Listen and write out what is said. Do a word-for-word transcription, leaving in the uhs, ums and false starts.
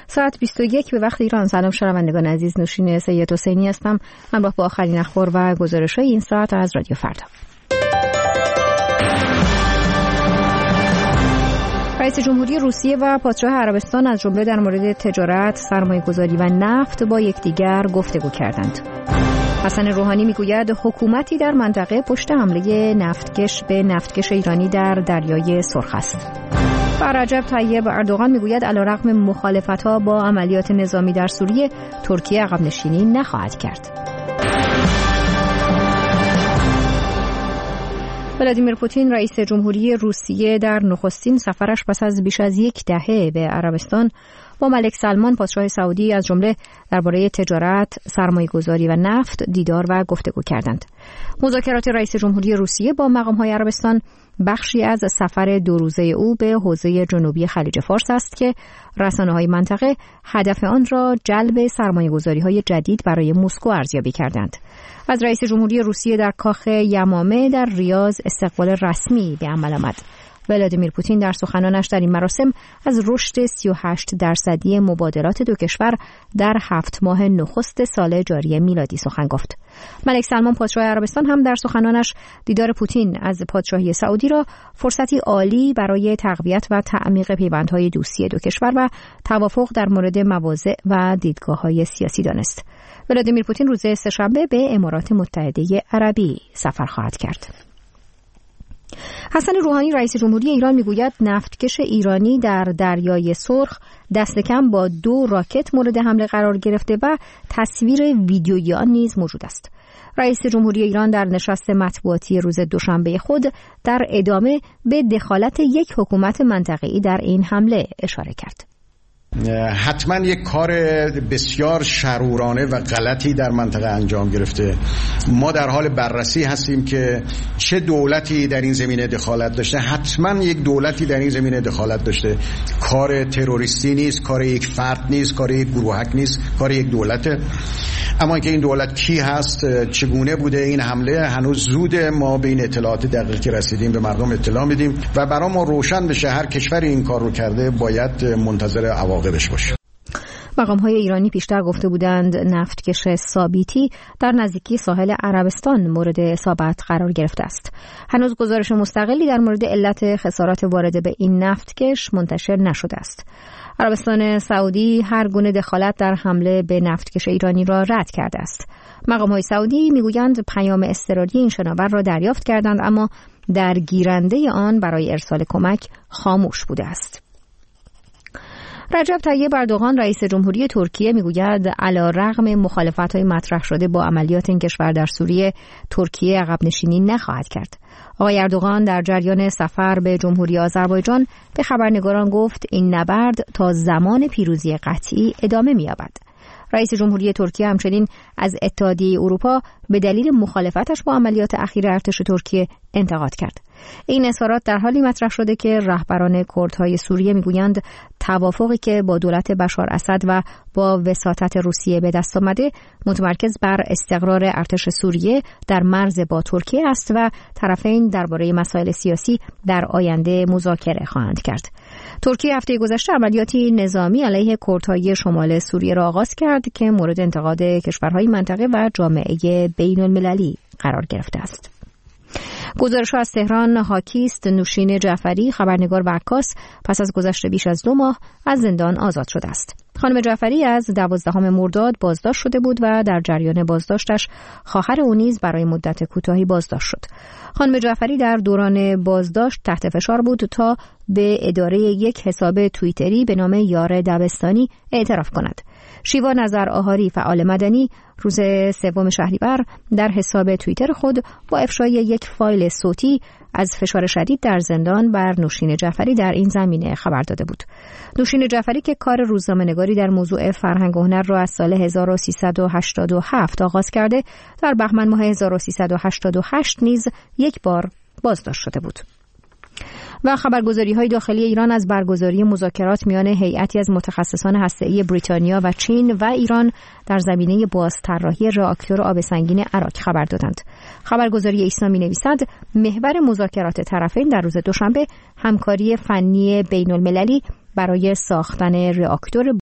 ساعت بیست و یک به وقت ایران. سلام شنوندگان عزیز، نوشین سید حسینی هستم همراه با آخرین اخبار و گزارش‌های این ساعت از رادیو فردا. رئیس جمهوری روسیه و پادشاه عربستان از جمله در مورد تجارت، سرمایه‌گذاری و نفت با یکدیگر گفتگو کردند. حسن روحانی میگوید حکومتی در منطقه پشت حمله نفتکش به نفتکش ایرانی در دریای سرخ است. و رجب طیب اردوغان میگوید علیرغم مخالفت‌ها با عملیات نظامی در سوریه، ترکیه عقب نشینی نخواهد کرد. ولادیمیر پوتین رئیس جمهوری روسیه در نخستین سفرش پس از بیش از یک دهه به عربستان با ملک سلمان پادشاه سعودی از جمله درباره تجارت، سرمایه‌گذاری و نفت دیدار و گفتگو کردند. مذاکرات رئیس جمهوری روسیه با مقام‌های عربستان بخشی از سفر دو روزه او به حوزه جنوبی خلیج فارس است که رسانه‌های منطقه هدف آن را جلب سرمایه‌گذاری‌های جدید برای مسکو ارزیابی کردند. از رئیس جمهوری روسیه در کاخ یمامه در ریاض استقبال رسمی به عمل آمد. ولادیمیر پوتین در سخنانش در این مراسم از رشد سی و هشت درصدی مبادلات دو کشور در هفت ماه نخست سال جاری میلادی سخن گفت. ملک سلمان پادشاه عربستان هم در سخنانش دیدار پوتین از پادشاهی سعودی را فرصتی عالی برای تقویت و تعمیق پیوندهای دوستی دو کشور و توافق در مورد مواضع و دیدگاه‌های سیاسی دانست. ولادیمیر پوتین روز سه‌شنبه به امارات متحده عربی سفر خواهد کرد. حسن روحانی رئیس جمهوری ایران میگوید نفتکش ایرانی در دریای سرخ دست کم با دو راکت مورد حمله قرار گرفته و تصویر ویدیویی آن نیز موجود است. رئیس جمهوری ایران در نشست مطبوعاتی روز دوشنبه خود در ادامه به دخالت یک حکومت منطقه‌ای در این حمله اشاره کرد. حتما یک کار بسیار شرورانه و غلطی در منطقه انجام گرفته. ما در حال بررسی هستیم که چه دولتی در این زمینه دخالت داشته. حتما یک دولتی در این زمینه دخالت داشته. کار تروریستی نیست، کار یک فرد نیست، کار یک گروهک نیست، کار یک دولته. اما اینکه این دولت کی هست، چگونه بوده این حمله، هنوز زوده. ما به این اطلاعات دقیق که رسیدیم به مردم اطلاع میدیم و برای ما روشن بشه هر کشوری این کار رو کرده باید منتظر عواقبش باشه. مقام‌های ایرانی پیشتر گفته بودند نفتکش ثابتی در نزدیکی ساحل عربستان مورد اصابت قرار گرفته است. هنوز گزارش مستقلی در مورد علت خسارات وارده به این نفتکش منتشر نشده است. عربستان سعودی هر گونه دخالت در حمله به نفتکش ایرانی را رد کرده است. مقام‌های سعودی میگویند پیام اضطراری این شناور را دریافت کردند اما در گیرنده آن برای ارسال کمک خاموش بوده است. رجب طیب اردوغان رئیس جمهوری ترکیه میگوید علیرغم مخالفت‌های مطرح شده با عملیات این کشور در سوریه، ترکیه عقب نشینی نخواهد کرد. آقای اردوغان در جریان سفر به جمهوری آذربایجان به خبرنگاران گفت این نبرد تا زمان پیروزی قطعی ادامه می‌یابد. رئیس جمهوری ترکیه همچنین از اتحادیه اروپا به دلیل مخالفتش با عملیات اخیر ارتش ترکیه انتقاد کرد. این اظهارات در حالی مطرح شده که رهبران کردهای سوریه میگویند توافقی که با دولت بشار اسد و با وساطت روسیه به دست آمده متمرکز بر استقرار ارتش سوریه در مرز با ترکیه است و طرفین درباره مسائل سیاسی در آینده مذاکره خواهند کرد. ترکیه هفته گذشته عملیاتی نظامی علیه کردهای شمال سوریه را آغاز کرد که مورد انتقاد کشورهای منطقه و جامعه بین المللی قرار گرفته است. گزارش از تهران حاکی است نوشین جعفری خبرنگار و عکاس پس از گذشت بیش از دو ماه از زندان آزاد شده است. خانم جعفری از دوازدهم مرداد بازداشت شده بود و در جریان بازداشتش خواهر او نیز برای مدت کوتاهی بازداشت شد. خانم جعفری در دوران بازداشت تحت فشار بود تا به اداره یک حساب توییتری به نام یار دبستانی اعتراف کند. شیوا نظر آهاری فعال مدنی روز سوم شهریور در حساب توییتر خود با افشای یک فایل صوتی از فشار شدید در زندان بر نوشین جعفری در این زمینه خبر داده بود. نوشین جعفری که کار روزنامه‌نگاری در موضوع فرهنگ و هنر را از سال هزار و سیصد و هشتاد و هفت آغاز کرده، در بهمن ماه هزار و سیصد و هشتاد و هشت نیز یک بار بازداشت شده بود. و خبرگزاری‌های داخلی ایران از برگزاری مذاکرات میان هیئتی از متخصصان هسته‌ای بریتانیا و چین و ایران در زمینه بازطراحی راکتور آب سنگین عراق خبر دادند. خبرگزاری ایسنا می‌نویسد محور مذاکرات طرفین در روز دوشنبه همکاری فنی بین‌المللی برای ساختن راکتور